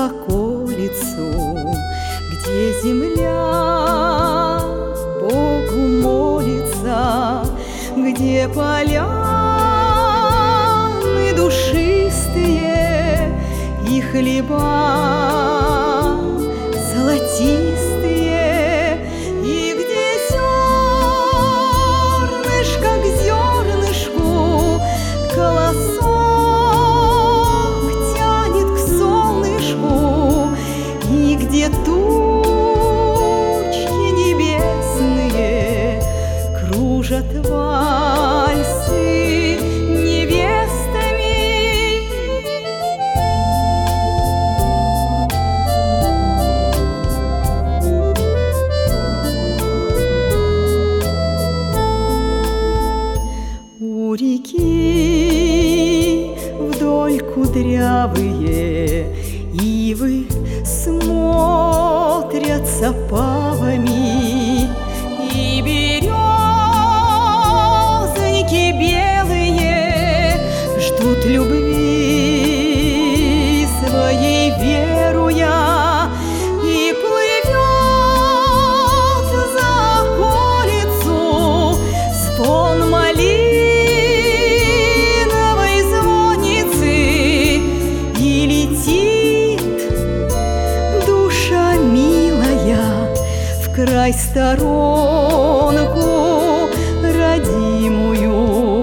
за околицу, где земля Богу молится, где поляны душистые и хлеба золотистые, и где зернышко к зернышку колосок тянет к солнышку, и где тучки небесные кружат вальсы невестами. У реки вдоль кудрявые ивы смотрятся павами, и березники белые ждут любви своей веруя, и плывет за околицу звон малиновой звонницы, и летит душа милая в край сторонку родимую.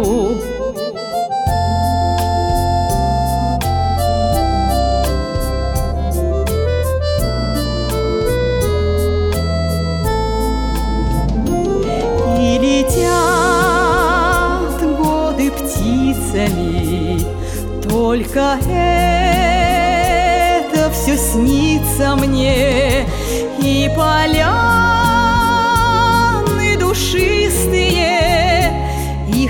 И летят годы птицами, только это все снится мне, и поляны душистые, и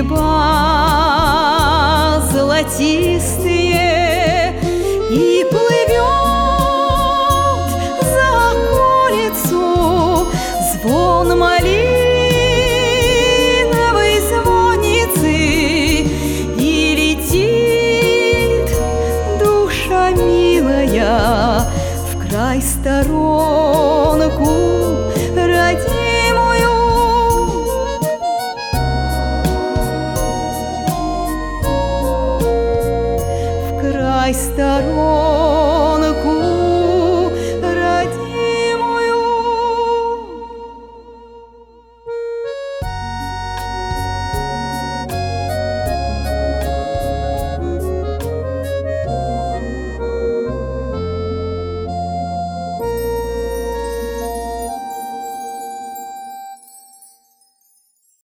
хлеба золотистые, и плывет за околицу звон малиновой звонницы, и летит душа милая в край сторонку